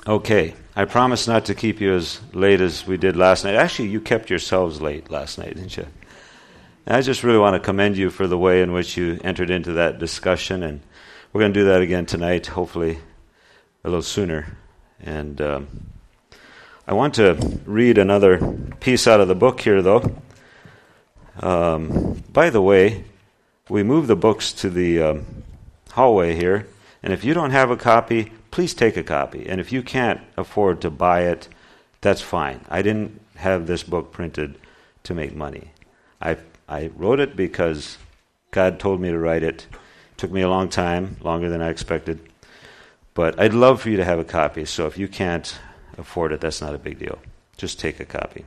Okay, I promise not to keep you as late as we did last night. Actually, you kept yourselves late last night, didn't you? And I just really want to commend you for the way in which you entered into that discussion, and we're going to do that again tonight, hopefully a little sooner. And I want to read another piece out of the book here, though. By the way, we moved the books to the hallway here, and if you don't have a copy, please take a copy. And if you can't afford to buy it, that's fine. I didn't have this book printed to make money. I wrote it because God told me to write it. It took me a long time, longer than I expected. But I'd love for you to have a copy, so if you can't afford it, that's not a big deal. Just take a copy.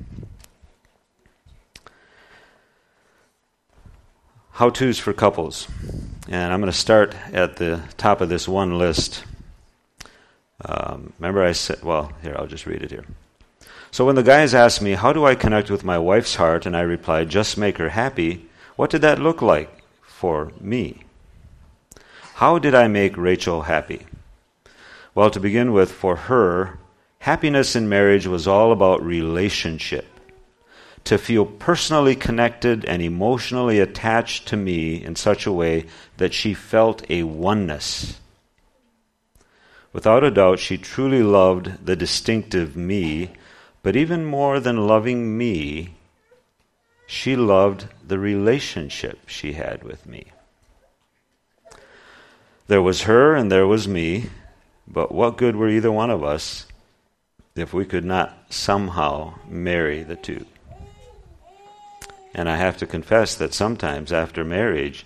How-tos for couples. And I'm going to start at the top of this one list. Remember I said, well, here, I'll just read it here. So when the guys asked me, how do I connect with my wife's heart? And I replied, just make her happy. What did that look like for me? How did I make Rachel happy? Well, to begin with, for her, happiness in marriage was all about relationship. To feel personally connected and emotionally attached to me in such a way that she felt a oneness. Without a doubt, she truly loved the distinctive me, but even more than loving me, she loved the relationship she had with me. There was her and there was me, but what good were either one of us if we could not somehow marry the two? And I have to confess that sometimes after marriage,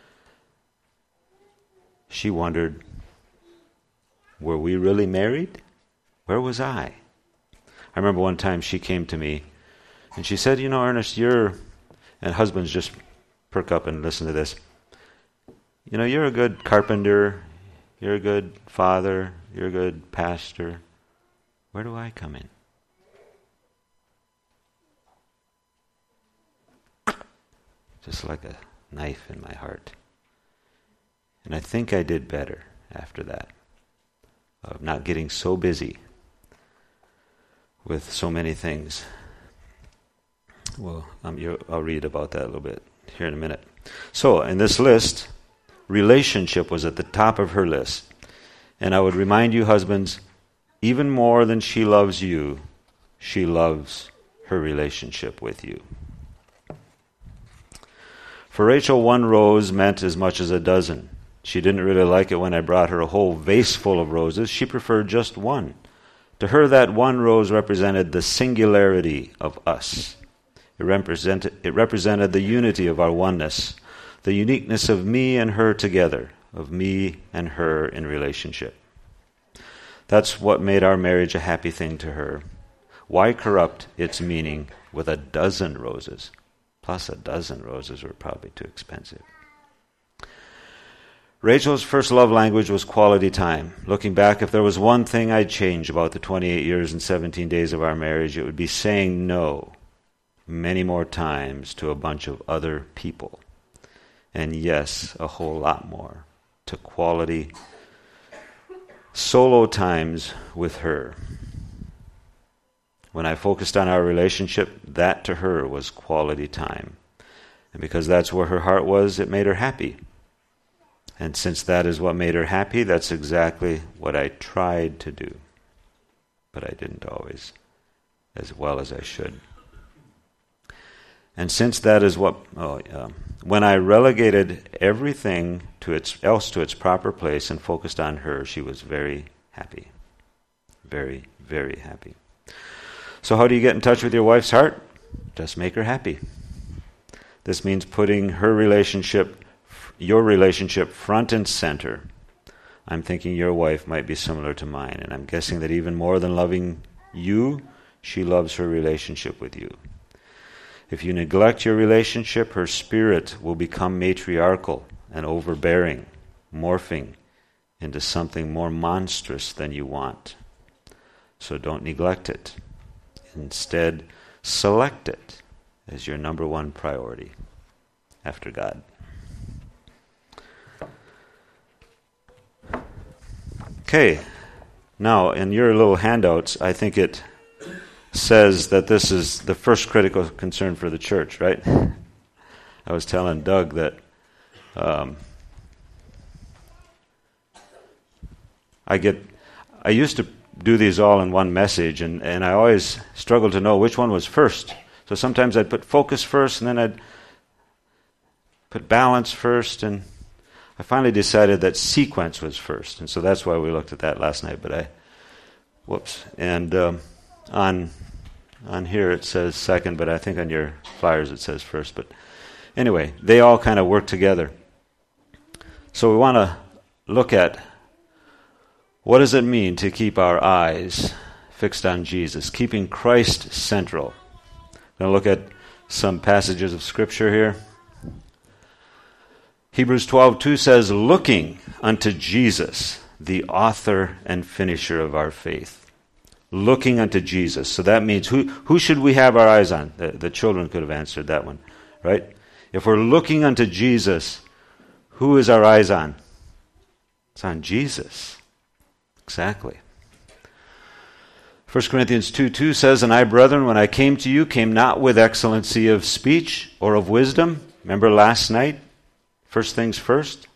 she wondered, were we really married? Where was I? I remember one time she came to me and she said, Ernest, and husbands just perk up and listen to this. You're a good carpenter, you're a good father, you're a good pastor. Where do I come in? Just like a knife in my heart. And I think I did better after that, of not getting so busy with so many things. Well, I'll read about that a little bit here in a minute. So, in this list, relationship was at the top of her list. And I would remind you, husbands, even more than she loves you, she loves her relationship with you. For Rachel, one rose meant as much as a dozen. She didn't really like it when I brought her a whole vase full of roses. She preferred just one. To her, that one rose represented the singularity of us. It represented the unity of our oneness, the uniqueness of me and her together, of me and her in relationship. That's what made our marriage a happy thing to her. Why corrupt its meaning with a dozen roses? Plus a dozen roses were probably too expensive. Rachel's first love language was quality time. Looking back, if there was one thing I'd change about the 28 years and 17 days of our marriage, it would be saying no many more times to a bunch of other people. And yes, a whole lot more to quality solo times with her. When I focused on our relationship, that to her was quality time. And because that's where her heart was, it made her happy. And since that is what made her happy, that's exactly what I tried to do. But I didn't always as well as I should. And since that is what, when I relegated everything else to its proper place and focused on her, she was very happy. Very, very happy. So how do you get in touch with your wife's heart? Just make her happy. This means putting your relationship front and center. I'm thinking your wife might be similar to mine, and I'm guessing that even more than loving you, she loves her relationship with you. If you neglect your relationship, her spirit will become matriarchal and overbearing, morphing into something more monstrous than you want. So don't neglect it. Instead, select it as your number one priority after God. Okay, Now, in your little handouts, I think it says that this is the first critical concern for the church, right? I was telling Doug that I used to do these all in one message, and I always struggled to know which one was first. So sometimes I'd put focus first, and then I'd put balance first, and I finally decided that sequence was first, and so that's why we looked at that last night. But and on here it says second, but I think on your flyers it says first. But anyway, they all kind of work together. So we want to look at what does it mean to keep our eyes fixed on Jesus, keeping Christ central. I'm going to look at some passages of Scripture here. Hebrews 12:2 says, looking unto Jesus, the author and finisher of our faith. Looking unto Jesus. So that means who should we have our eyes on? The children could have answered that one, right? If we're looking unto Jesus, who is our eyes on? It's on Jesus. Exactly. 1 Corinthians 2:2 says, and I, brethren, when I came to you, came not with excellency of speech or of wisdom. Remember last night? First things first.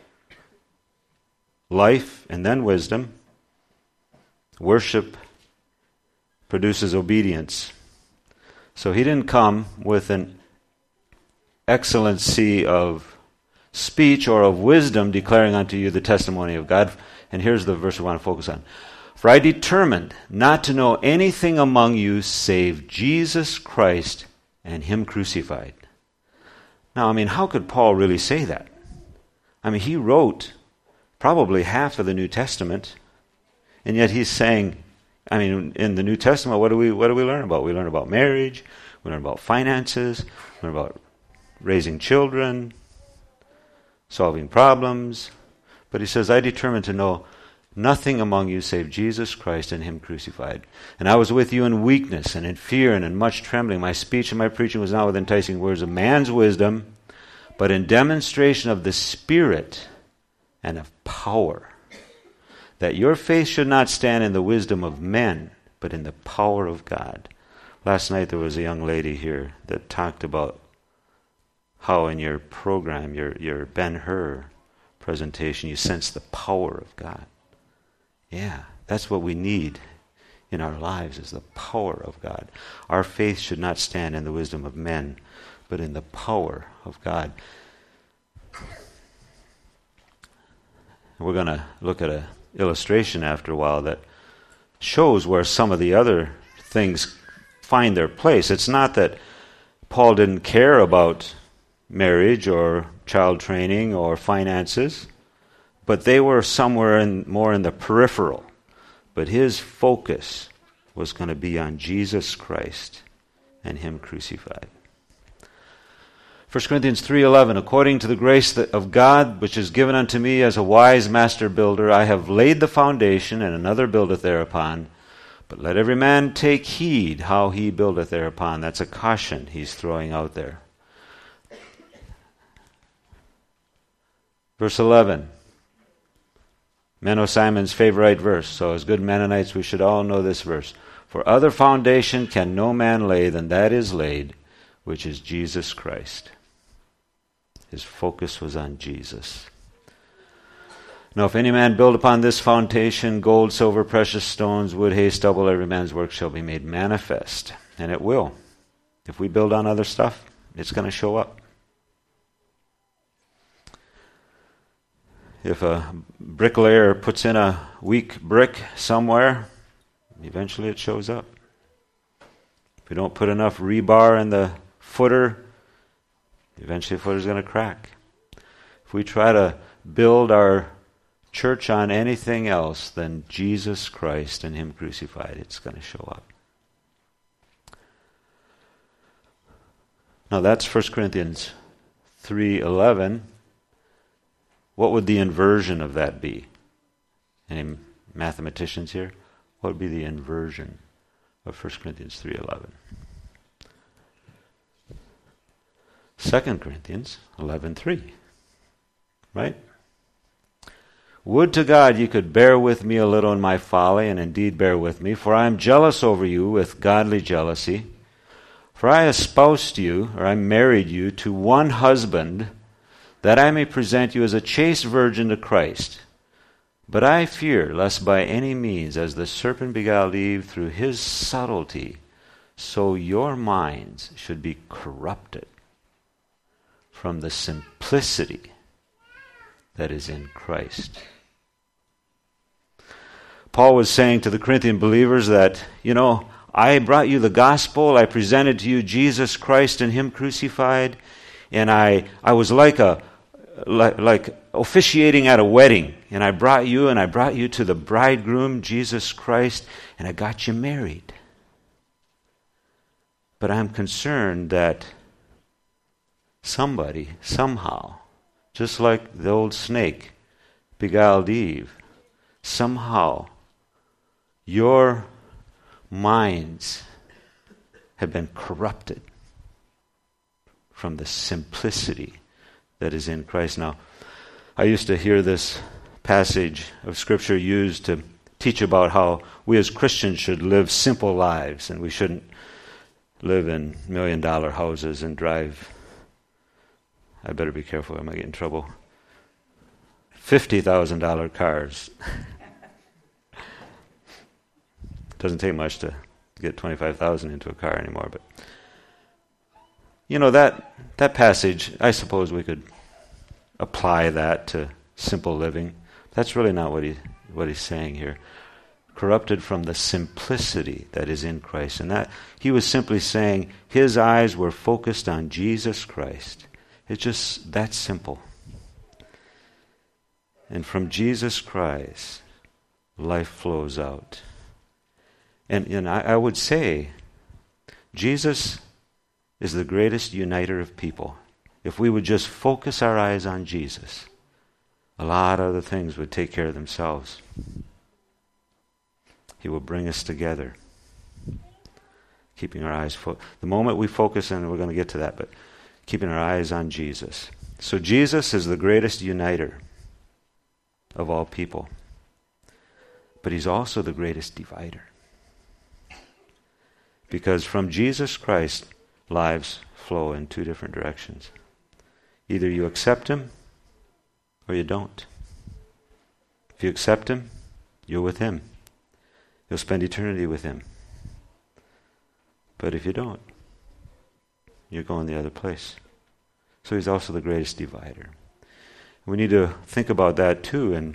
Life and then wisdom. Worship produces obedience. So he didn't come with an excellency of speech or of wisdom, declaring unto you the testimony of God. And here's the verse we want to focus on. For I determined not to know anything among you save Jesus Christ and him crucified. Now, I mean, how could Paul really say that? I mean, he wrote probably half of the New Testament, and yet he's saying, I mean, in the New Testament, what do we learn about? We learn about marriage, we learn about finances, we learn about raising children, solving problems. But he says, I determined to know nothing among you save Jesus Christ and him crucified. And I was with you in weakness and in fear and in much trembling. My speech and my preaching was not with enticing words of man's wisdom, but in demonstration of the Spirit and of power, that your faith should not stand in the wisdom of men, but in the power of God. Last night there was a young lady here that talked about how in your program, your Ben-Hur presentation, you sense the power of God. Yeah, that's what we need in our lives, is the power of God. Our faith should not stand in the wisdom of men, but in the power of God. We're going to look at an illustration after a while that shows where some of the other things find their place. It's not that Paul didn't care about marriage or child training or finances, but they were somewhere more in the peripheral. But his focus was going to be on Jesus Christ and him crucified. 1 Corinthians 3:11, according to the grace of God which is given unto me as a wise master builder, I have laid the foundation, and another buildeth thereupon. But let every man take heed how he buildeth thereupon. That's a caution he's throwing out there. Verse 11. Menno Simon's favorite verse. So as good Mennonites, we should all know this verse. For other foundation can no man lay than that is laid, which is Jesus Christ. His focus was on Jesus. Now if any man build upon this foundation, gold, silver, precious stones, wood, hay, stubble, every man's work shall be made manifest. And it will. If we build on other stuff, it's going to show up. If a bricklayer puts in a weak brick somewhere, eventually it shows up. If we don't put enough rebar in the footer, eventually the footer's going to crack. If we try to build our church on anything else than Jesus Christ and him crucified, it's going to show up. Now that's 1 Corinthians 3:11. What would the inversion of that be? Any mathematicians here? What would be the inversion of 1 Corinthians 3:11? 2 Corinthians 11:3. Right? Would to God you could bear with me a little in my folly, and indeed bear with me, for I am jealous over you with godly jealousy. For I espoused you, or I married you, to one husband, that I may present you as a chaste virgin to Christ. But I fear, lest by any means, as the serpent beguiled Eve through his subtlety, so your minds should be corrupted from the simplicity that is in Christ. Paul was saying to the Corinthian believers that, I brought you the gospel, I presented to you Jesus Christ and Him crucified, and I was like officiating at a wedding, and I brought you to the bridegroom, Jesus Christ, and I got you married. But I'm concerned that somebody, somehow, just like the old snake beguiled Eve, somehow your minds have been corrupted from the simplicity that is in Christ. Now, I used to hear this passage of Scripture used to teach about how we as Christians should live simple lives, and we shouldn't live in $1 million houses and drive, I better be careful, I might get in trouble, $50,000 cars. Doesn't take much to get $25,000 into a car anymore, but that passage, I suppose we could apply that to simple living. That's really not what he's saying here. Corrupted from the simplicity that is in Christ. And that he was simply saying his eyes were focused on Jesus Christ. It's just that simple. And from Jesus Christ, life flows out. And I would say, Jesus is the greatest uniter of people. If we would just focus our eyes on Jesus, a lot of other things would take care of themselves. He will bring us together, keeping our eyes the moment we focus, and we're going to get to that, but keeping our eyes on Jesus. So Jesus is the greatest uniter of all people, but He's also the greatest divider. Because from Jesus Christ, lives flow in two different directions. Either you accept Him or you don't. If you accept Him, you're with Him. You'll spend eternity with Him. But if you don't, you're going the other place. So He's also the greatest divider. We need to think about that too. And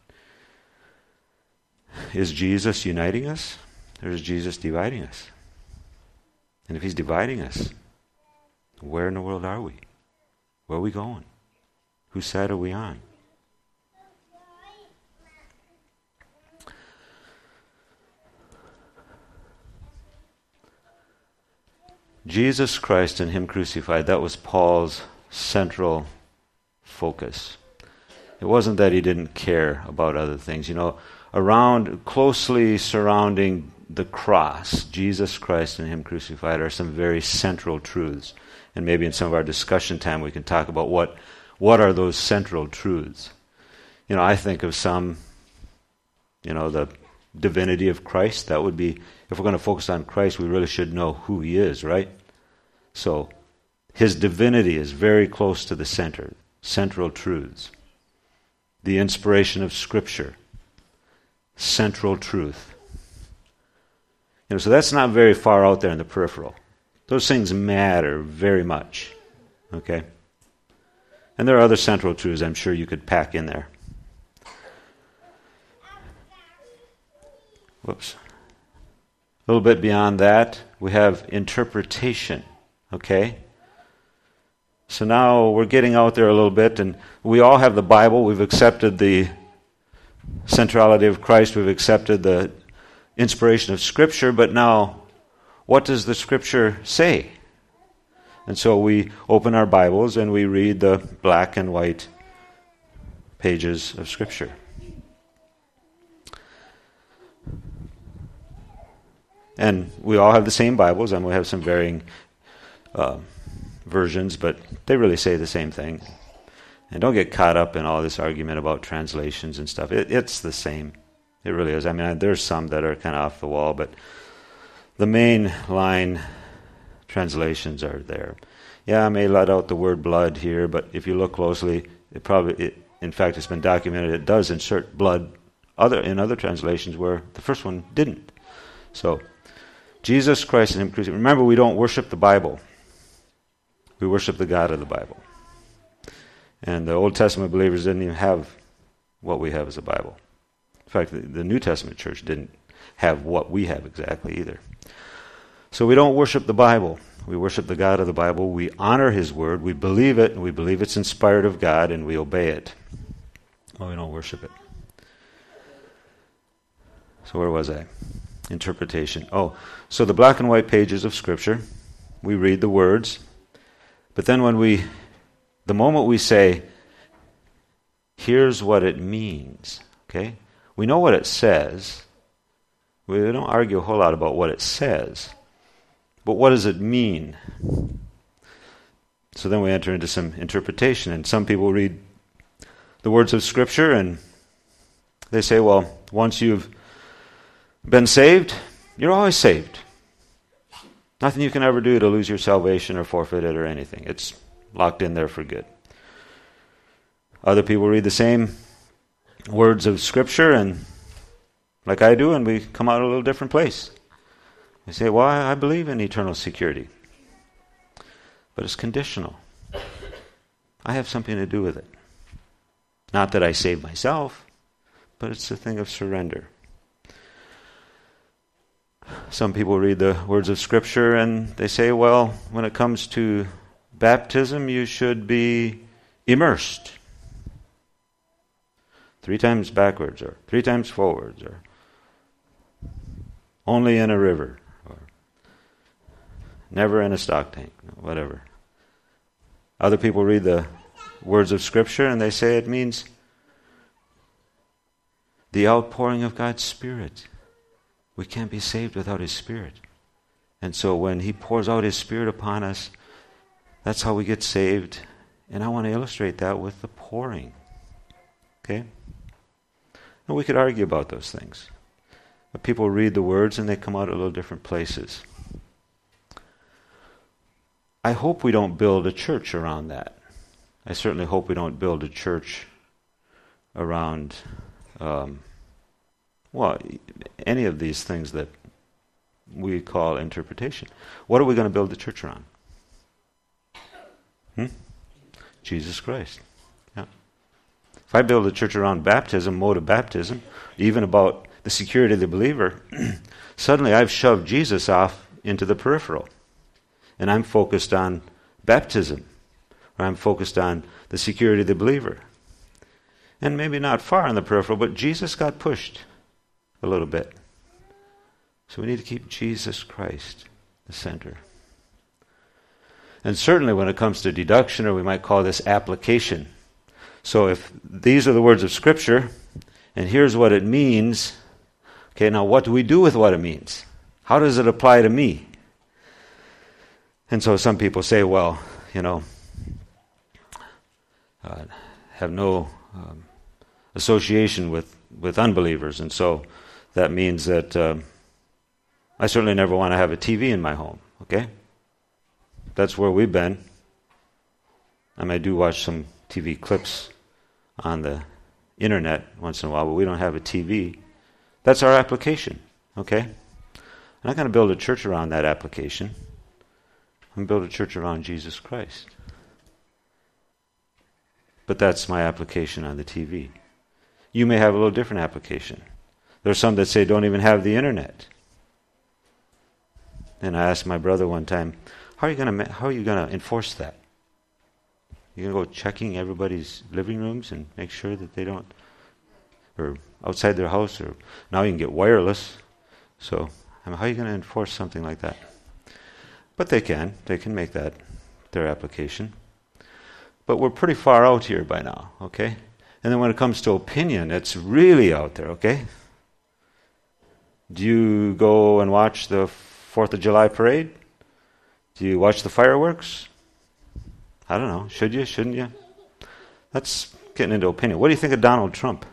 is Jesus uniting us, or is Jesus dividing us? And if He's dividing us, where in the world are we? Where are we going? Whose side are we on? Jesus Christ and Him crucified, that was Paul's central focus. It wasn't that he didn't care about other things. Closely surrounding the cross, Jesus Christ and Him crucified, are some very central truths. And maybe in some of our discussion time we can talk about what are those central truths. I think of some, the divinity of Christ. That would be, if we're going to focus on Christ, we really should know who He is, right? So, His divinity is very close to the central truths. The inspiration of Scripture, central truth. So that's not very far out there in the peripheral. Those things matter very much. Okay? And there are other central truths I'm sure you could pack in there. Whoops. A little bit beyond that, we have interpretation. Okay? So now we're getting out there a little bit, and we all have the Bible. We've accepted the centrality of Christ. We've accepted the inspiration of Scripture, but now, what does the Scripture say? And so we open our Bibles and we read the black and white pages of Scripture. And we all have the same Bibles, and we have some varying versions, but they really say the same thing. And don't get caught up in all this argument about translations and stuff. It's the same. It really is. I mean, there's some that are kind of off the wall, but the main line translations are there. Yeah, I may let out the word blood here, but if you look closely, in fact, it's been documented, it does insert blood in other translations where the first one didn't. So, Jesus Christ and Him crucified. Remember, we don't worship the Bible. We worship the God of the Bible. And the Old Testament believers didn't even have what we have as a Bible. In fact, the New Testament church didn't have what we have exactly either. So we don't worship the Bible. We worship the God of the Bible. We honor His Word. We believe it, and we believe it's inspired of God, and we obey it. Well, we don't worship it. So where was I? Interpretation. Oh, so the black and white pages of Scripture, we read the words, but then the moment we say, here's what it means, okay? We know what it says. We don't argue a whole lot about what it says. But what does it mean? So then we enter into some interpretation, and some people read the words of Scripture and they say, well, once you've been saved, you're always saved. Nothing you can ever do to lose your salvation or forfeit it or anything. It's locked in there for good. Other people read the same words of Scripture, and like I do, and we come out a little different place. They say, well, I believe in eternal security. But it's conditional. I have something to do with it. Not that I save myself, but it's a thing of surrender. Some people read the words of Scripture and they say, well, when it comes to baptism, you should be immersed. 3 times backwards, or 3 times forwards, or only in a river, or never in a stock tank, whatever. Other people read the words of Scripture and they say it means the outpouring of God's Spirit. We can't be saved without His Spirit. And so when He pours out His Spirit upon us, that's how we get saved. And I want to illustrate that with the pouring. Okay? And we could argue about those things. But people read the words and they come out at little different places. I hope we don't build a church around that. I certainly hope we don't build a church around, any of these things that we call interpretation. What are we going to build the church around? Jesus Christ. Yeah. If I build a church around baptism, mode of baptism, even about the security of the believer, suddenly I've shoved Jesus off into the peripheral. And I'm focused on baptism, or I'm focused on the security of the believer. And maybe not far in the peripheral, but Jesus got pushed a little bit. So we need to keep Jesus Christ the center. And certainly when it comes to deduction, or we might call this application. So if these are the words of Scripture, and here's what it means, okay, now what do we do with what it means? How does it apply to me? And so some people say, well, have no association with unbelievers, and so that means that I certainly never want to have a TV in my home, okay? That's where we've been. I do watch some TV clips on the internet once in a while, but we don't have a TV. That's our application, okay? I'm not going to build a church around that application. I'm going to build a church around Jesus Christ. But that's my application on the TV. You may have a little different application. There's some that say don't even have the internet. And I asked my brother one time, how are you going to enforce that? You're going to go checking everybody's living rooms and make sure that they don't, or outside their house, or now you can get wireless. So how are you going to enforce something like that? But they can make that their application. But we're pretty far out here by now, okay? And then when it comes to opinion, it's really out there, okay? Do you go and watch the 4th of July parade? Do you watch the fireworks? I don't know. Should you? Shouldn't you? That's getting into opinion. What do you think of Donald Trump?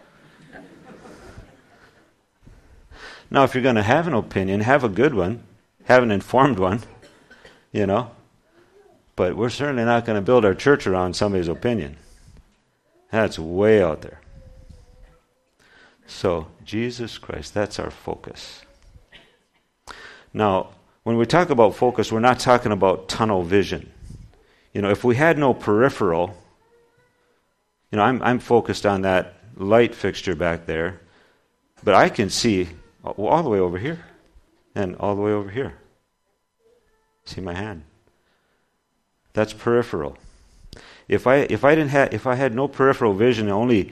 Now, if you're going to have an opinion, have a good one, have an informed one, you know. But we're certainly not going to build our church around somebody's opinion. That's way out there. So, Jesus Christ, that's our focus. Now, when we talk about focus, we're not talking about tunnel vision. You know, if we had no peripheral, you know, I'm focused on that light fixture back there, but I can see all the way over here and all the way over here. See my hand? That's peripheral. If I had no peripheral vision, only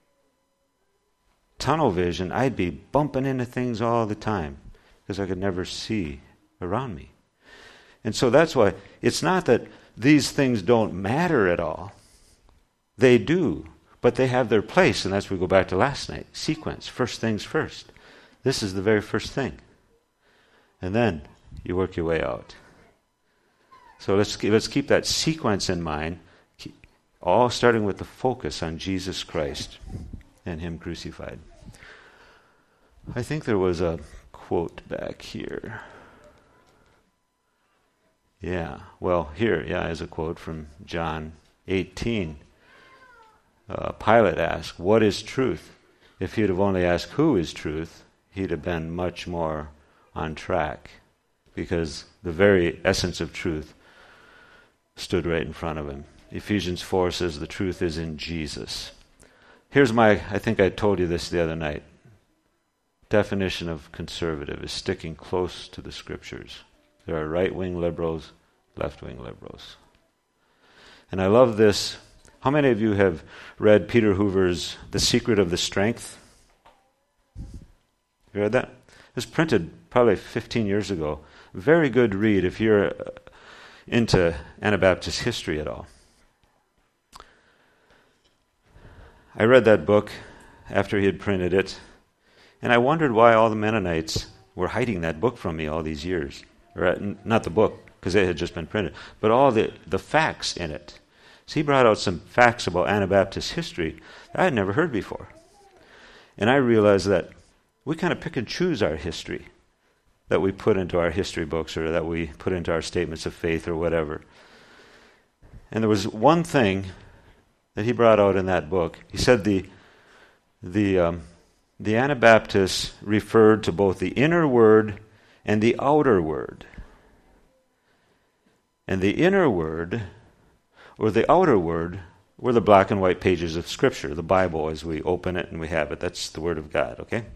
tunnel vision, I'd be bumping into things all the time because I could never see around me. And so that's why it's not that these things don't matter at all. They do, but they have their place, and that's where we go back to last night. Sequence, first things first. This is the very first thing. And then you work your way out. So let's keep that sequence in mind, all starting with the focus on Jesus Christ and Him crucified. I think there was a quote back here. Yeah, well, here, is a quote from John 18. Pilate asked, "What is truth?" If he'd have only asked, "Who is truth?" he'd have been much more on track, because the very essence of truth stood right in front of him. Ephesians 4 says the truth is in Jesus. Here's I think I told you this the other night. Definition of conservative is sticking close to the Scriptures. There are right-wing liberals, left-wing liberals. And I love this. How many of you have read Peter Hoover's The Secret of the Strength? You read that? It was printed probably 15 years ago. Very good read if you're into Anabaptist history at all. I read that book after he had printed it, and I wondered why all the Mennonites were hiding that book from me all these years. Or, not the book, because it had just been printed, but all the facts in it. So he brought out some facts about Anabaptist history that I had never heard before. And I realized that we kind of pick and choose our history that we put into our history books or that we put into our statements of faith or whatever. And there was one thing that he brought out in that book. He said the Anabaptists referred to both the inner word and the outer word. And the inner word or the outer word were the black and white pages of Scripture, the Bible as we open it and we have it. That's the Word of God, okay?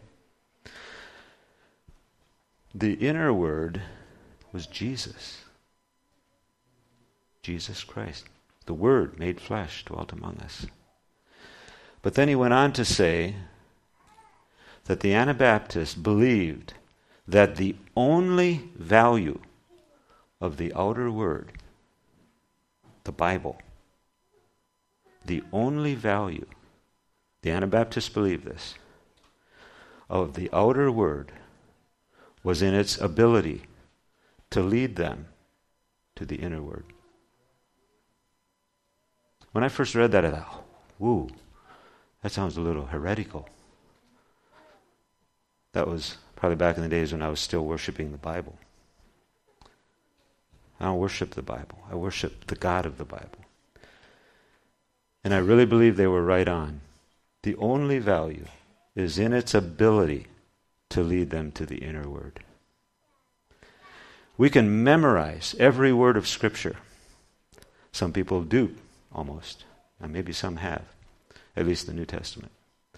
The inner word was Jesus. Jesus Christ. The Word made flesh dwelt among us. But then he went on to say that the Anabaptists believed that the only value of the outer word, the Bible, the only value, the Anabaptists believed this, of the outer word was in its ability to lead them to the inner word. When I first read that, I thought, woo, that sounds a little heretical. That was probably back in the days when I was still worshiping the Bible. I don't worship the Bible. I worship the God of the Bible. And I really believe they were right on. The only value is in its ability to lead them to the inner word. We can memorize every word of Scripture. Some people do, almost. And maybe some have, at least the New Testament.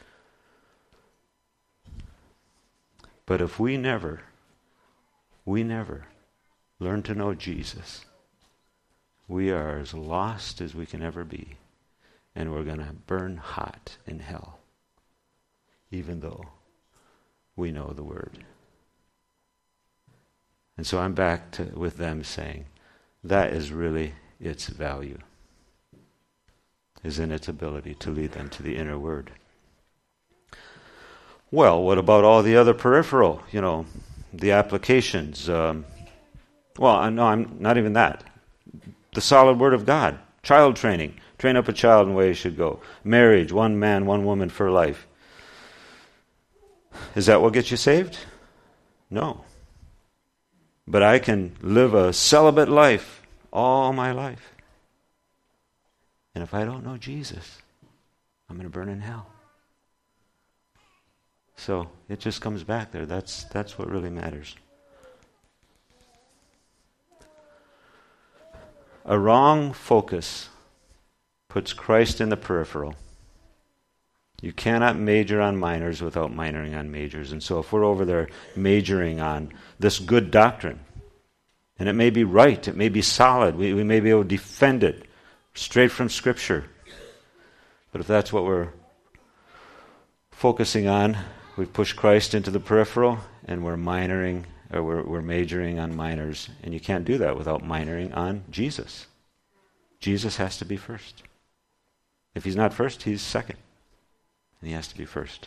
But if we never learn to know Jesus, we are as lost as we can ever be. And we're going to burn hot in hell, even though we know the Word. And so I'm back with them saying, that is really its value, is in its ability to lead them to the inner word. Well, what about all the other peripheral, the applications? No, I'm not even that. The solid Word of God, child training Train up a child in the way he should go. Marriage, one man, one woman for life. Is that what gets you saved? No. But I can live a celibate life all my life. And if I don't know Jesus, I'm going to burn in hell. So it just comes back there. That's what really matters. A wrong focus puts Christ in the peripheral. You cannot major on minors without minoring on majors. And so if we're over there majoring on this good doctrine, and it may be right, it may be solid, we may be able to defend it straight from Scripture. But if that's what we're focusing on, we've pushed Christ into the peripheral, and we're minoring, or we're majoring on minors. And you can't do that without minoring on Jesus. Jesus has to be first. If he's not first, he's second. And he has to be first.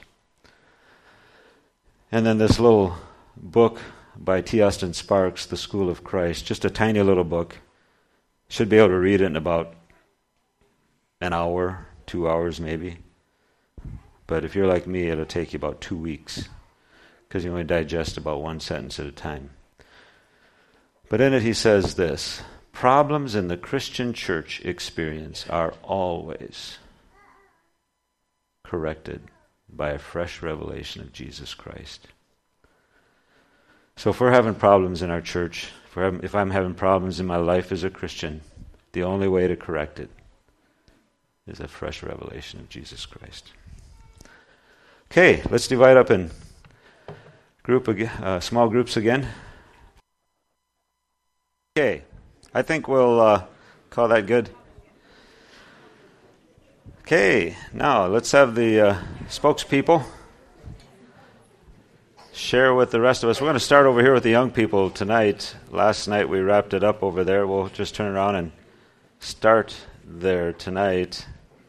And then this little book by T. Austin Sparks, The School of Christ, just a tiny little book. Should be able to read it in about an hour, 2 hours maybe. But if you're like me, it'll take you about 2 weeks, because you only digest about one sentence at a time. But in it he says this: problems in the Christian church experience are always corrected by a fresh revelation of Jesus Christ. So if we're having problems in our church, if I'm having problems in my life as a Christian, the only way to correct it is a fresh revelation of Jesus Christ. Okay, let's divide up in small groups again. Okay, I think we'll call that good. Okay, now let's have the spokespeople share with the rest of us. We're going to start over here with the young people tonight. Last night we wrapped it up over there. We'll just turn around and start there tonight.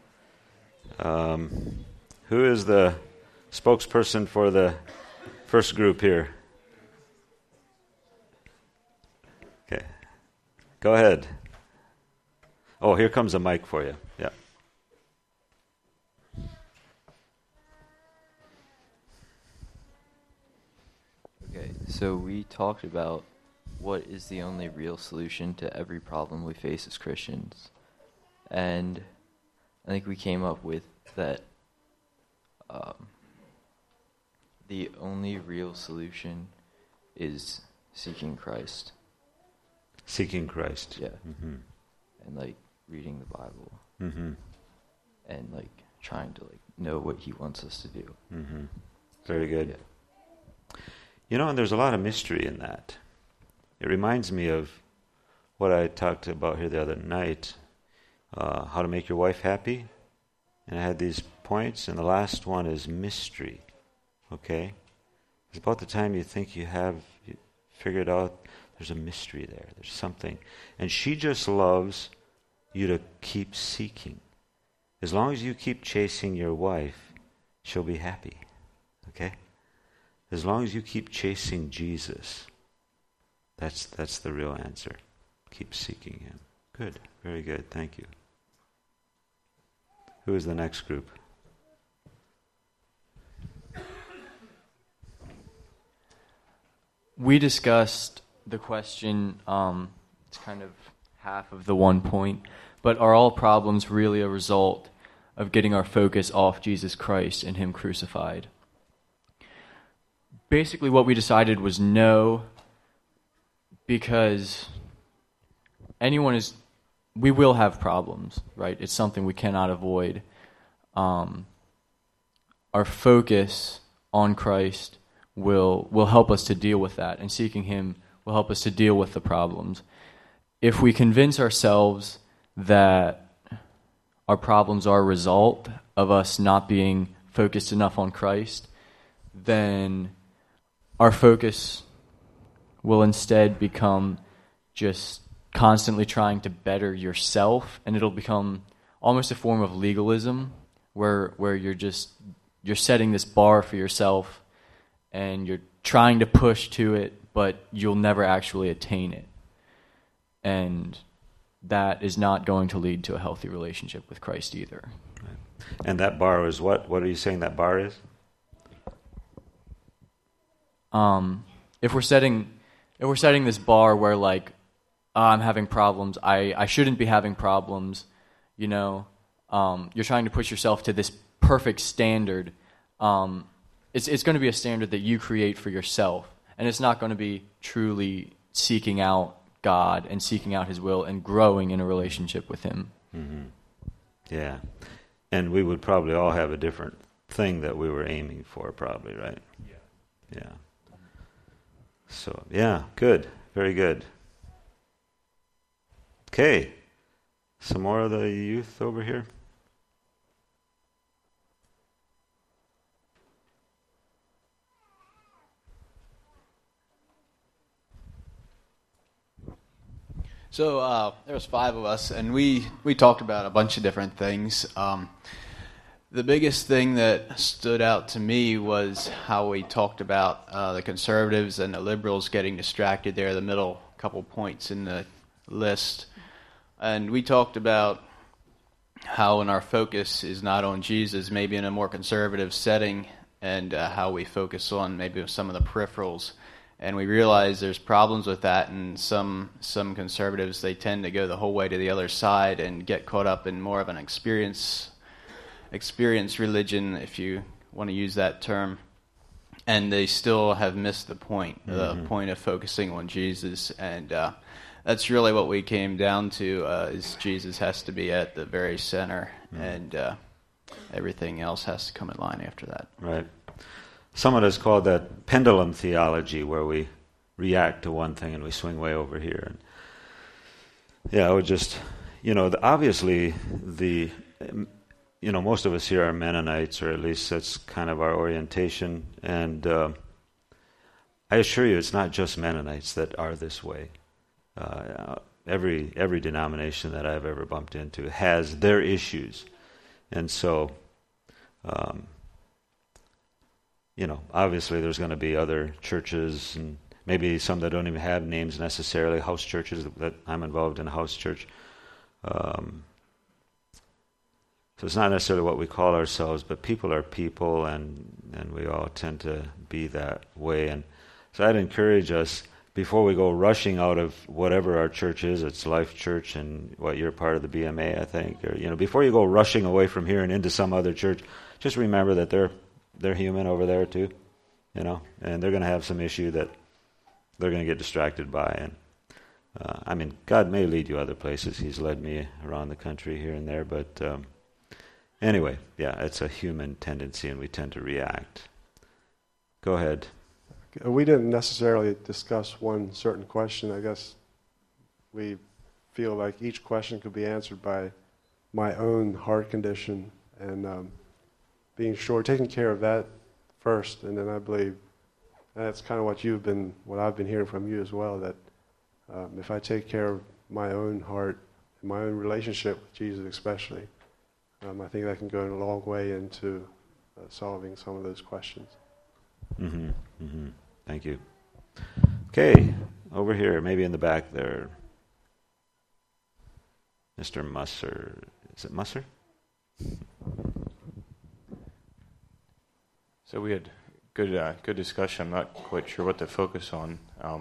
Who is the spokesperson for the first group here? Okay, go ahead. Oh, here comes a mic for you. Yeah. Okay, so we talked about what is the only real solution to every problem we face as Christians. And I think we came up with that the only real solution is seeking Christ. Seeking Christ. Yeah. Mm-hmm. And like reading the Bible. Mm-hmm. And like trying to like know what he wants us to do. Mm-hmm. Very good. Yeah. You know, and there's a lot of mystery in that. It reminds me of what I talked about here the other night, how to make your wife happy. And I had these points, and the last one is mystery. Okay? It's about the time you think you figured out there's a mystery there. There's something. And she just loves you to keep seeking. As long as you keep chasing your wife, she'll be happy. Okay? As long as you keep chasing Jesus, that's the real answer. Keep seeking him. Good. Very good. Thank you. Who is the next group? We discussed the question, it's kind of half of the 1 point, but are all problems really a result of getting our focus off Jesus Christ and him crucified? Basically what we decided was no, because we will have problems, right? It's something we cannot avoid. Our focus on Christ will help us to deal with that, and seeking him will help us to deal with the problems. If we convince ourselves that our problems are a result of us not being focused enough on Christ, then our focus will instead become just constantly trying to better yourself, and it'll become almost a form of legalism where you're setting this bar for yourself and you're trying to push to it, but you'll never actually attain it. And that is not going to lead to a healthy relationship with Christ either. Right. And that bar is what? What are you saying that bar is? If we're setting this bar where like I'm having problems, I shouldn't be having problems, you know, you're trying to push yourself to this perfect standard. It's going to be a standard that you create for yourself, and it's not going to be truly seeking out God and seeking out His will and growing in a relationship with Him. Mm-hmm. Yeah, and we would probably all have a different thing that we were aiming for, probably, right? Yeah. So, yeah, good. Very good. Okay. Some more of the youth over here? So there was 5 of us, and we talked about a bunch of different things. The biggest thing that stood out to me was how we talked about the conservatives and the liberals getting distracted there, the middle couple points in the list. And we talked about how when our focus is not on Jesus, maybe in a more conservative setting, and how we focus on maybe some of the peripherals. And we realize there's problems with that, and some conservatives, they tend to go the whole way to the other side and get caught up in more of an experience religion, if you want to use that term, and they still have missed the point, the point of focusing on Jesus. And that's really what we came down to, is Jesus has to be at the very center, and everything else has to come in line after that. Right. Someone has called that pendulum theology, where we react to one thing and we swing way over here. And yeah, I would just, obviously most of us here are Mennonites, or at least that's kind of our orientation. And I assure you, it's not just Mennonites that are this way. Every denomination that I've ever bumped into has their issues. And so, obviously there's going to be other churches, and maybe some that don't even have names necessarily, house churches. That I'm involved in a house church. So it's not necessarily what we call ourselves, but people are people, and we all tend to be that way. And so I'd encourage us, before we go rushing out of whatever our church is, it's Life Church, and you're part of the BMA, I think, or before you go rushing away from here and into some other church, just remember that they're human over there too, and they're going to have some issue that they're going to get distracted by. And God may lead you other places. He's led me around the country here and there, but anyway, yeah, it's a human tendency, and we tend to react. Go ahead. We didn't necessarily discuss one certain question. I guess we feel like each question could be answered by my own heart condition, and taking care of that first, and then I believe that's kind of what I've been hearing from you as well, that if I take care of my own heart, and my own relationship with Jesus especially, I think that can go a long way into solving some of those questions. Mm-hmm. Mm-hmm. Thank you. Okay, over here, maybe in the back there, Mr. Musser. Is it Musser? So we had good discussion. I'm not quite sure what to focus on.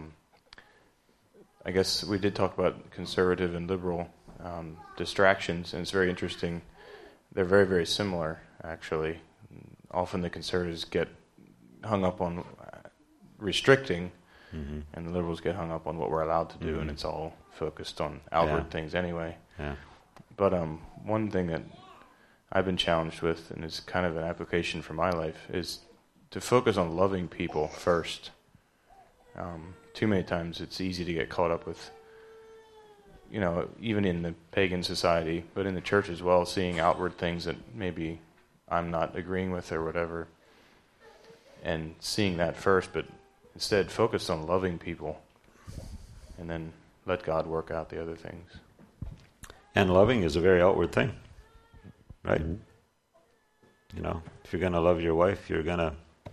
I guess we did talk about conservative and liberal distractions, and it's very interesting. They're very, very similar, actually. Often the conservatives get hung up on restricting, and the liberals get hung up on what we're allowed to do, and it's all focused on outward things anyway. Yeah. But one thing that I've been challenged with, and it's kind of an application for my life, is to focus on loving people first. Too many times it's easy to get caught up with, even in the pagan society, but in the church as well, seeing outward things that maybe I'm not agreeing with or whatever, and seeing that first, but instead focus on loving people, and then let God work out the other things. And loving is a very outward thing, right? If you're going to love your wife, you're going to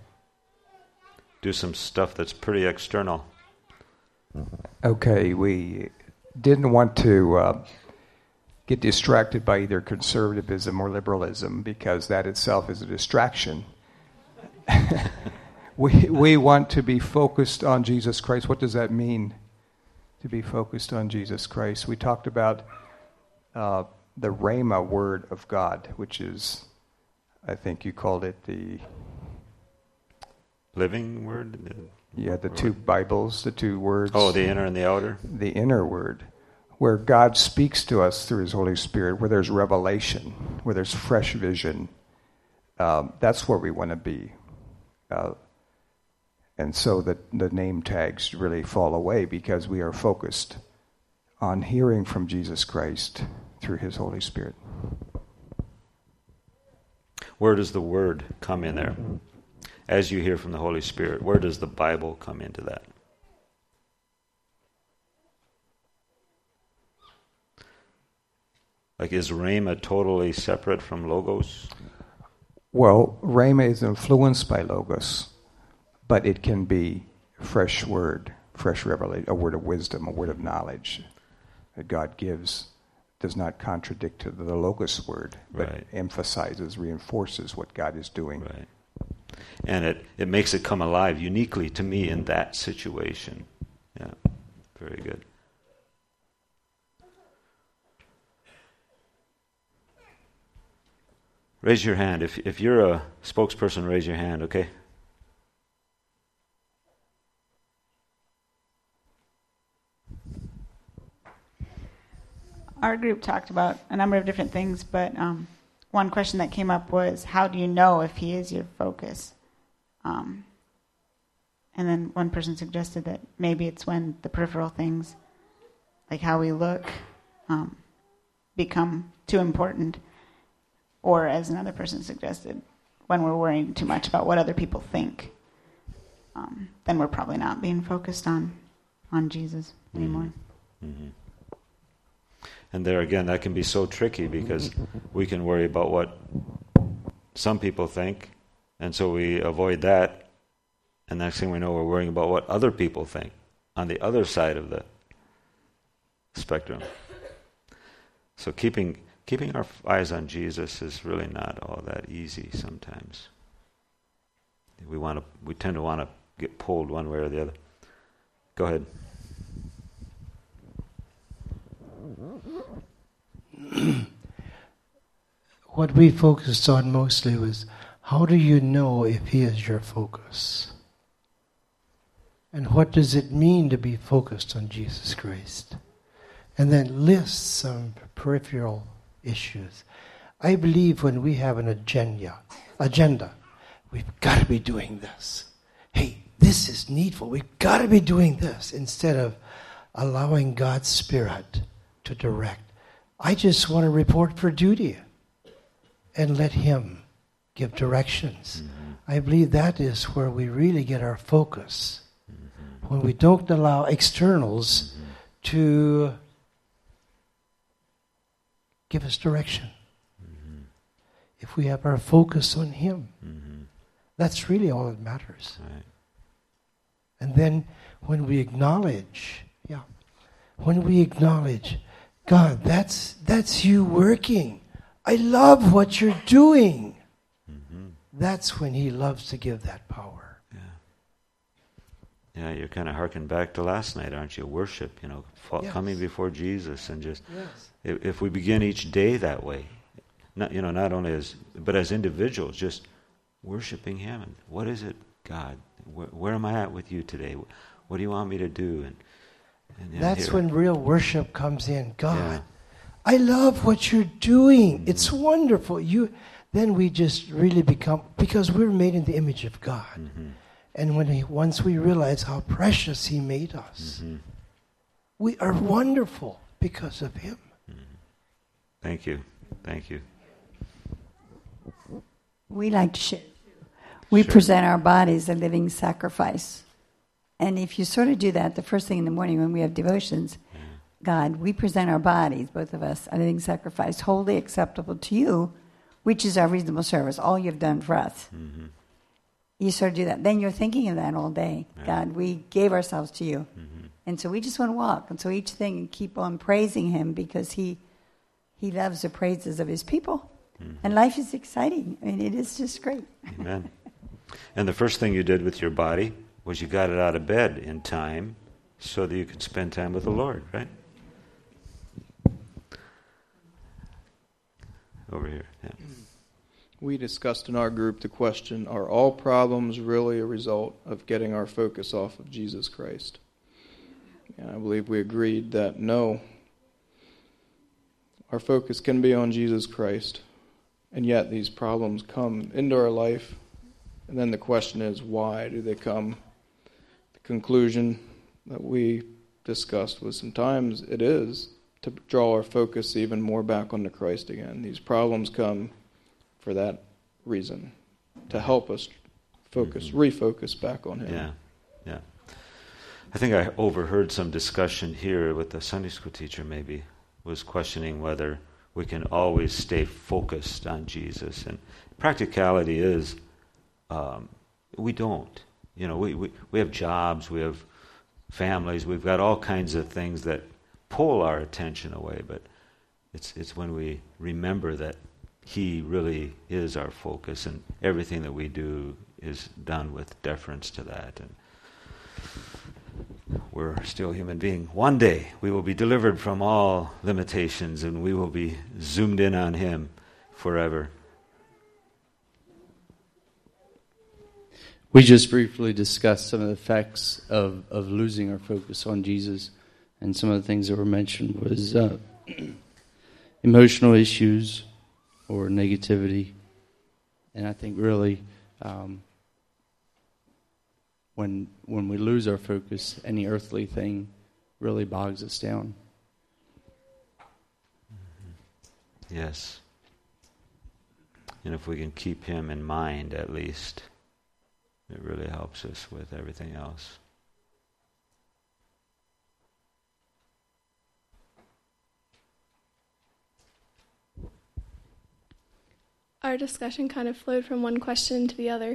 do some stuff that's pretty external. Okay, we didn't want to get distracted by either conservatism or liberalism, because that itself is a distraction. We want to be focused on Jesus Christ. What does that mean, to be focused on Jesus Christ? We talked about the Rhema word of God, which is, I think you called it the... Living word? Yeah, the two Bibles, the two words. Oh, the inner and the outer? The inner word, where God speaks to us through His Holy Spirit, where there's revelation, where there's fresh vision. That's where we want to be. And so the name tags really fall away, because we are focused on hearing from Jesus Christ through His Holy Spirit. Where does the Word come in there? As you hear from the Holy Spirit, where does the Bible come into that? Like, is Rhema totally separate from Logos? Well, Rhema is influenced by Logos, but it can be fresh word, fresh revelation, a word of wisdom, a word of knowledge that God gives. Does not contradict to the Logos word, but right. Emphasizes, reinforces what God is doing. Right. And it makes it come alive uniquely to me in that situation. Yeah, very good. Raise your hand. If you're a spokesperson, raise your hand, okay? Our group talked about a number of different things, but one question that came up was, how do you know if He is your focus? And then one person suggested that maybe it's when the peripheral things, like how we look, become too important. Or, as another person suggested, when we're worrying too much about what other people think, then we're probably not being focused on Jesus anymore. Mm-hmm. And there again, that can be so tricky, because we can worry about what some people think, and so we avoid that, and next thing we know, we're worrying about what other people think on the other side of the spectrum. So keeping our eyes on Jesus is really not all that easy sometimes. We tend to want to get pulled one way or the other. Go ahead. What we focused on mostly was, how do you know if He is your focus? And what does it mean to be focused on Jesus Christ? And then list some peripheral issues. I believe when we have an agenda, we've got to be doing this. Hey, this is needful. We've got to be doing this, instead of allowing God's Spirit to direct. I just want to report for duty and let Him give directions. Mm-hmm. I believe that is where we really get our focus. Mm-hmm. When we don't allow externals to give us direction. Mm-hmm. If we have our focus on Him, that's really all that matters. Right. And then when we acknowledge, God, that's you working. I love what you're doing. Mm-hmm. That's when He loves to give that power. Yeah, you're kind of harking back to last night, aren't you? Worship, yes. Coming before Jesus, and just if we begin each day that way, not only as individuals, just worshiping Him. And what is it, God? Where am I at with you today? What do you want me to do? And that's when real worship comes in. God, I love what you're doing. Mm-hmm. It's wonderful. Then we just really become, because we're made in the image of God. Mm-hmm. And once we realize how precious He made us, we are wonderful because of Him. Thank you. Thank you. We like to share. We present our bodies a living sacrifice. And if you sort of do that the first thing in the morning when we have devotions, God, we present our bodies, both of us, a living sacrifice, wholly acceptable to you, which is our reasonable service, all you've done for us. Mm-hmm. You sort of do that. Then you're thinking of that all day. Yeah. God, we gave ourselves to you. Mm-hmm. And so we just want to walk. And so each thing, keep on praising Him, because He He loves the praises of his people. And life is exciting. I mean, it is just great. Amen. And the first thing you did with your body was you got it out of bed in time so that you could spend time with the Lord, right? Over here, yeah. We discussed in our group the question, are all problems really a result of getting our focus off of Jesus Christ? And I believe we agreed that no, our focus can be on Jesus Christ, and yet these problems come into our life, and then the question is, why do they come? The conclusion that we discussed was sometimes it is to draw our focus even more back onto Christ again. These problems come for that reason, to help us focus, refocus back on Him. Yeah. I think I overheard some discussion here with the Sunday school teacher maybe, was questioning whether we can always stay focused on Jesus. And practicality is, we don't. You know, we have jobs, we have families, we've got all kinds of things that pull our attention away, but it's when we remember that He really is our focus, and everything that we do is done with deference to that. And we're still human beings. One day we will be delivered from all limitations, and we will be zoomed in on Him forever. We just briefly discussed some of the effects of losing our focus on Jesus, and some of the things that were mentioned was emotional issues or negativity. And I think really when we lose our focus, any earthly thing really bogs us down. Yes. And if we can keep Him in mind, at least, it really helps us with everything else. Our discussion kind of flowed from one question to the other.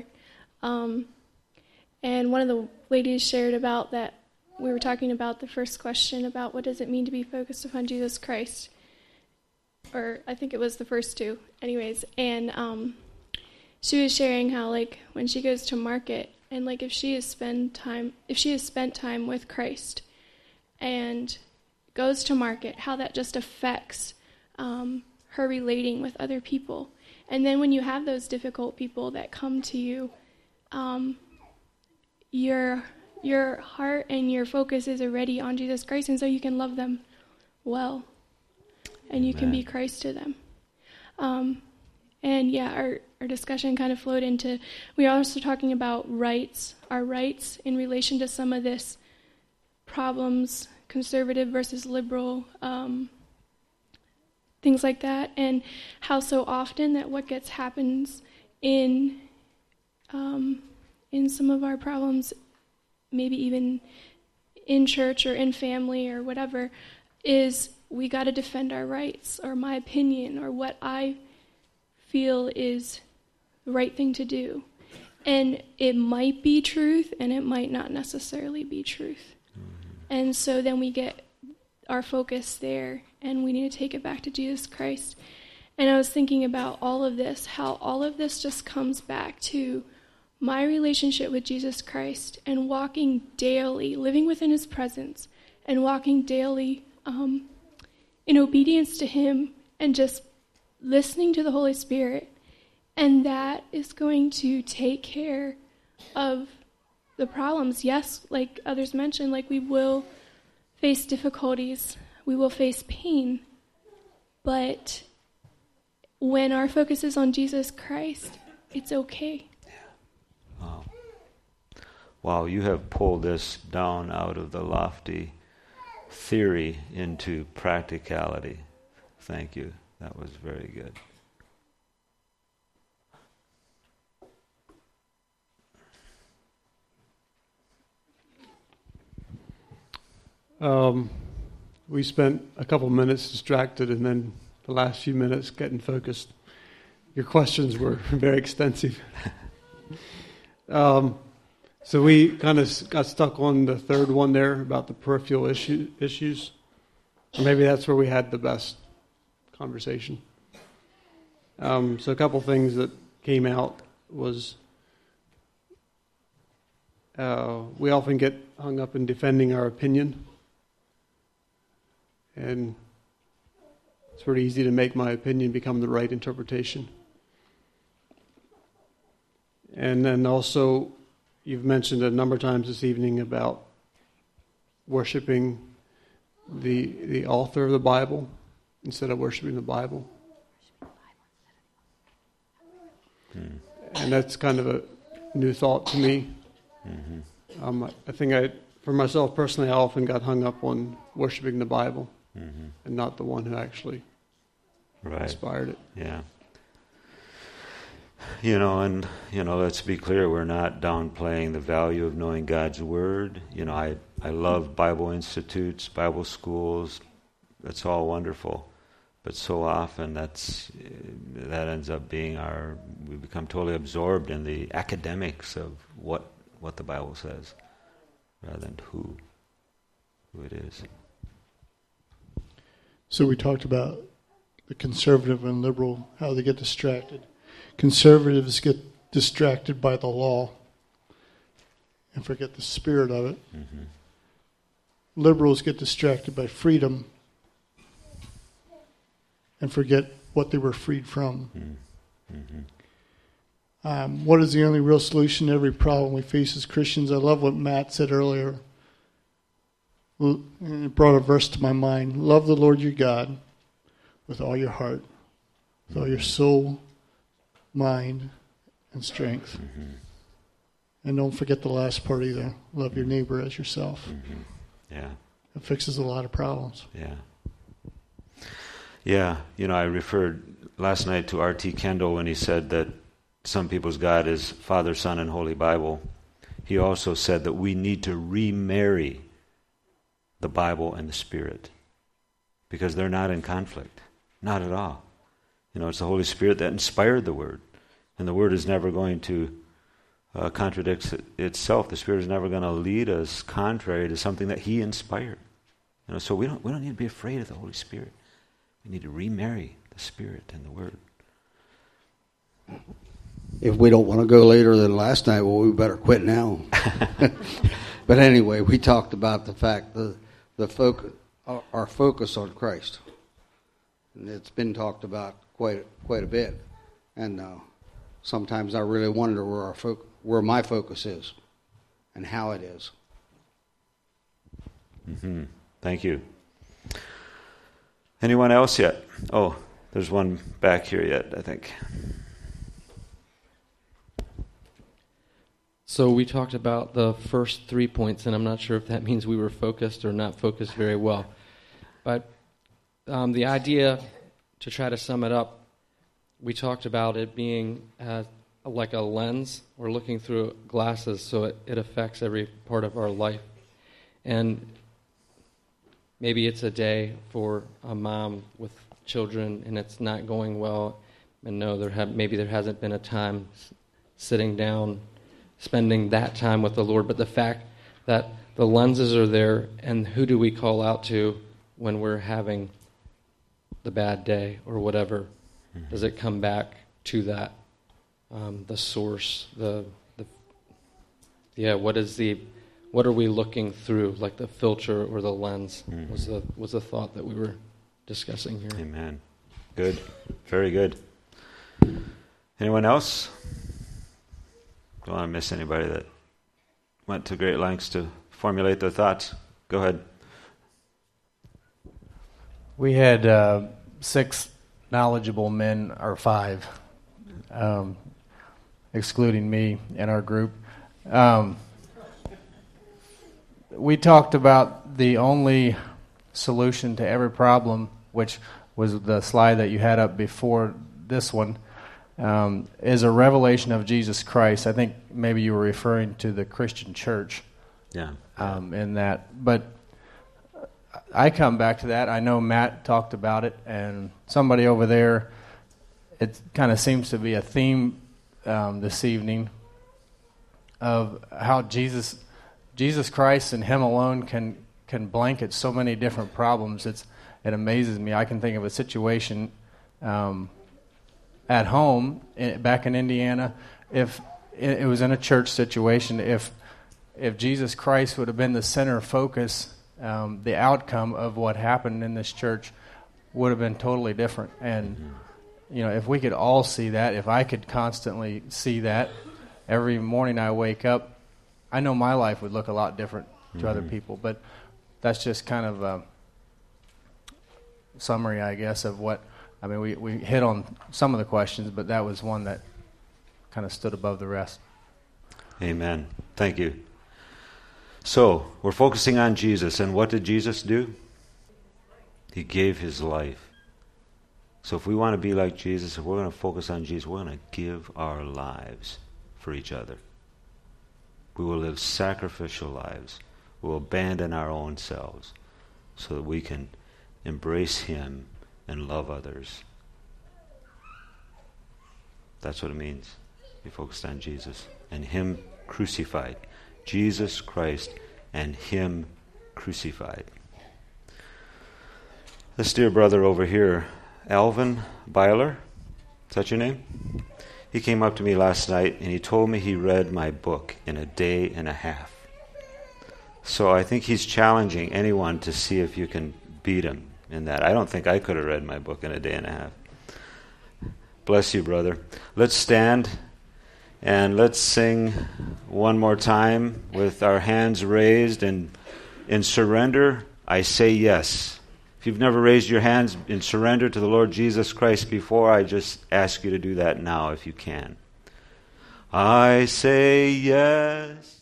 And one of the ladies shared about that we were talking about the first question about what does it mean to be focused upon Jesus Christ. Or I think it was the first two. Anyways, and she was sharing how like when she goes to market and like if she has spent time with Christ and goes to market, how that just affects her relating with other people. And then when you have those difficult people that come to you, your heart and your focus is already on Jesus Christ, and so you can love them well, and you can be Christ to them. And yeah, our discussion kind of flowed into, we are also talking about rights, our rights in relation to some of this problems, conservative versus liberal, things like that, and how so often that what happens in some of our problems, maybe even in church or in family or whatever, is we got to defend our rights or my opinion or what I feel is the right thing to do. And it might be truth and it might not necessarily be truth. And so then we get our focus there and we need to take it back to Jesus Christ. And I was thinking about all of this, how all of this just comes back to my relationship with Jesus Christ and walking daily, living within His presence and walking daily in obedience to Him and just listening to the Holy Spirit. And that is going to take care of the problems. Yes, like others mentioned, like we will face difficulties, we will face pain, but when our focus is on Jesus Christ, it's okay. Wow. Wow, you have pulled this down out of the lofty theory into practicality. Thank you. That was very good. We spent a couple minutes distracted and then the last few minutes getting focused. Your questions were very extensive. So we kind of got stuck on the third one there about the peripheral issues. Or maybe that's where we had the best conversation. So a couple things that came out was we often get hung up in defending our opinion, and it's pretty easy to make my opinion become the right interpretation. And then also, you've mentioned a number of times this evening about worshiping the author of the Bible instead of worshiping the Bible. And that's kind of a new thought to me. Mm-hmm. I think for myself personally, I often got hung up on worshiping the Bible and not the one who actually inspired it. Yeah. Let's be clear, we're not downplaying the value of knowing God's Word. I love Bible institutes, Bible schools. That's all wonderful. But so often that ends up being we become totally absorbed in the academics of what the Bible says, rather than who it is. So we talked about the conservative and liberal, how they get distracted. Conservatives get distracted by the law and forget the spirit of it. Mm-hmm. Liberals get distracted by freedom and forget what they were freed from. Mm-hmm. What is the only real solution to every problem we face as Christians? I love what Matt said earlier. It brought a verse to my mind. Love the Lord your God with all your heart, with all your soul, mind, and strength. Mm-hmm. And don't forget the last part either. Love your neighbor as yourself. Mm-hmm. Yeah. It fixes a lot of problems. Yeah. Yeah, I referred last night to R.T. Kendall when he said that some people's God is Father, Son, and Holy Bible. He also said that we need to remarry the Bible and the Spirit because they're not in conflict. Not at all. It's the Holy Spirit that inspired the Word. And the Word is never going to contradict itself. The Spirit is never going to lead us contrary to something that He inspired. So we don't need to be afraid of the Holy Spirit. We need to remarry the Spirit and the Word. If we don't want to go later than last night, well, we better quit now. But anyway, we talked about the fact the focus, our focus on Christ, and it's been talked about quite a bit. And sometimes I really wonder where my focus is and how it is. Mm-hmm. Thank you. Anyone else yet? Oh, there's one back here yet, I think. So we talked about the first 3 points, and I'm not sure if that means we were focused or not focused very well. But the idea, to try to sum it up, we talked about it being like a lens. We're looking through glasses, so it affects every part of our life. And maybe it's a day for a mom with children, and it's not going well, and maybe there hasn't been a time sitting down, spending that time with the Lord. But the fact that the lenses are there, and who do we call out to when we're having the bad day or whatever? Mm-hmm. Does it come back to that, the source, what are we looking through, like the filter or the lens? Mm-hmm. was the thought that we were discussing here. Amen. Good. Very good. Anyone else? Don't want to miss anybody that went to great lengths to formulate their thoughts. Go ahead. We had 6 knowledgeable men, or 5, excluding me, in our group. We talked about the only solution to every problem, which was the slide that you had up before this one, is a revelation of Jesus Christ. I think maybe you were referring to the Christian church. Yeah. In that. But I come back to that. I know Matt talked about it, and somebody over there, it kind of seems to be a theme this evening of how Jesus Christ and Him alone can blanket so many different problems. it amazes me. I can think of a situation at home back in Indiana. If it was in a church situation, if Jesus Christ would have been the center focus, the outcome of what happened in this church would have been totally different. And if we could all see that, if I could constantly see that every morning I wake up, I know my life would look a lot different to other people. But that's just kind of a summary, I guess, of what, I mean, we hit on some of the questions, but that was one that kind of stood above the rest. Amen. Thank you. So, we're focusing on Jesus, and what did Jesus do? He gave his life. So if we want to be like Jesus, if we're going to focus on Jesus, we're going to give our lives for each other. We will live sacrificial lives. We will abandon our own selves so that we can embrace him and love others. That's what it means. Be focused on Jesus and him crucified. Jesus Christ and him crucified. This dear brother over here, Alvin Byler, is that your name? He came up to me last night and he told me he read my book in a day and a half. So I think he's challenging anyone to see if you can beat him in that. I don't think I could have read my book in a day and a half. Bless you, brother. Let's stand and let's sing one more time with our hands raised, and in surrender, I say yes. If you've never raised your hands in surrender to the Lord Jesus Christ before, I just ask you to do that now if you can. I say yes.